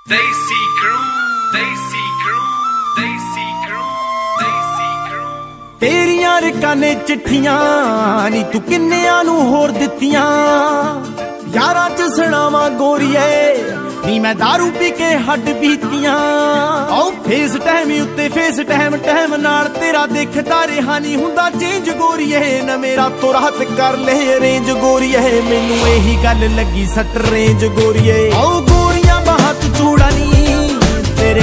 Desi Crew, Desi Crew, Desi Crew, Desi Crew। तेरियां रकां ने चिट्ठियां नी तू किन्नियां नू होर दित्तियां यारां च सुणावां गोरीए नी मैं दारू पी के हड्ड बीतियां आओ फेस टाइम उत्ते फेस टाइम नाल तेरा देखदा रहा नी हुंदा चेंज गोरीए न मेरा तो रात कर ले अरेंज गोरीए मैनू यही गल लगी सट रेंज गोरीए आओ गोरियां बाहां तू चूड़ा नी